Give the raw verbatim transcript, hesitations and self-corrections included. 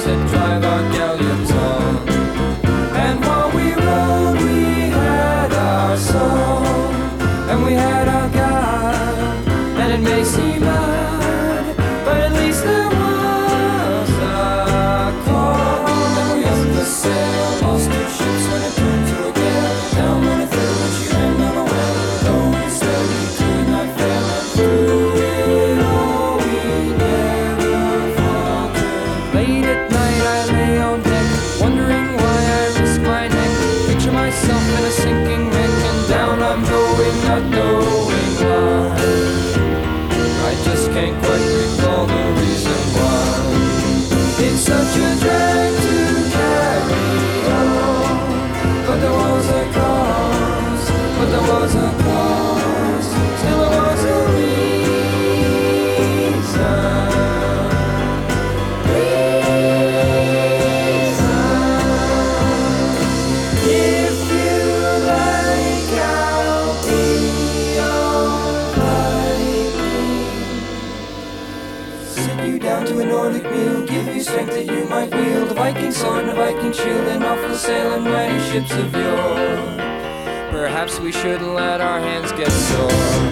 to drive our galleons on. And while we rode, we had our song, and we had our God. And it may seem odd, but at least there was a call. And we up the sail, lost two ships when it turned to a gale. Down on a third when she ran on a whale. Though we sailed, we could not fail. And through it all, we never faltered. Late at night, I lay on deck, wondering why I risk my neck. Picture myself in a sinking wreck, and down I'm going, not knowing why. I just can't quite recall the reason why. It's such a drag to carry on, but there was a cause, but there was a cause, still there was a reason. If you like, I'll be your Viking. Sit you down to a Nordic meal, give you strength that you might wield a Viking sword and a Viking shield, and off we'll sail in mighty ships of yore. Perhaps we shouldn't let our hands get sore.